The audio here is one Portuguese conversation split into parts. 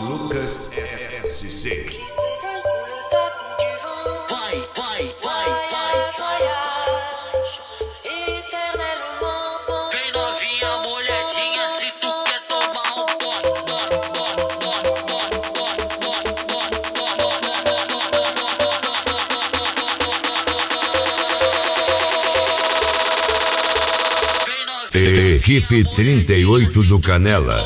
Lucas SC. Vem novinha, molhadinha, se tu quer tomar um Equipe 38 do Canela.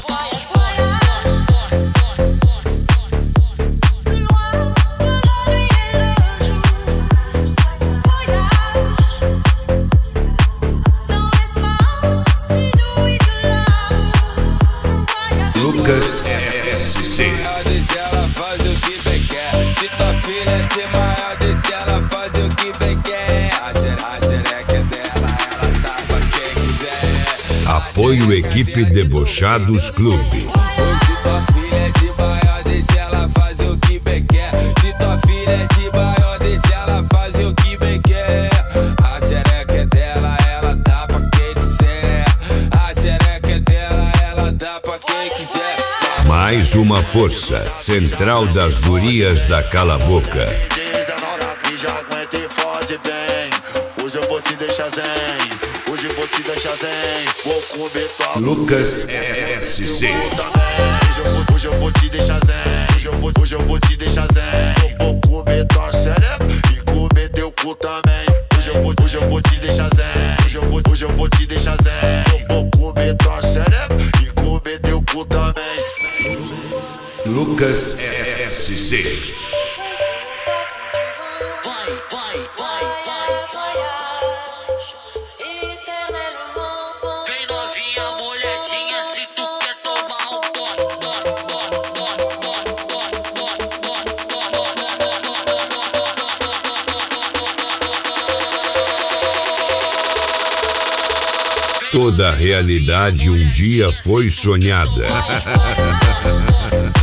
Lucas SC. Ela faz o que bem quer. Se tua filha é de maior, ela faz o que bem quer. A xereca é dela, ela tá pra quem quiser. Apoio Equipe Debochados Clube. Se tua filha é de maior, ela faz o que bem quer. Se tua filha é de maior, ela faz o que bem quer. A xereca é dela, ela dá pra quem quiser. A xereca é dela, ela dá pra quem quiser. Mais uma força, Central das Gurias da Cala Boca. Diz a nora que já aguenta e fode bem. Hoje eu vou te deixar zen. Hoje eu vou te deixar zen. Vou comer tua Lucas SC. Hoje eu vou te deixar zen. Hoje eu vou te deixar zen. Vou comer tua xereca e comer teu cu também. Hoje eu vou te deixar zen. Hoje eu vou te deixar zen. Vou comer tua xereca e comer teu cu também. Lucas SC. Vem novinha, molhadinha, se tu quer tomar um Toda realidade um dia foi sonhada.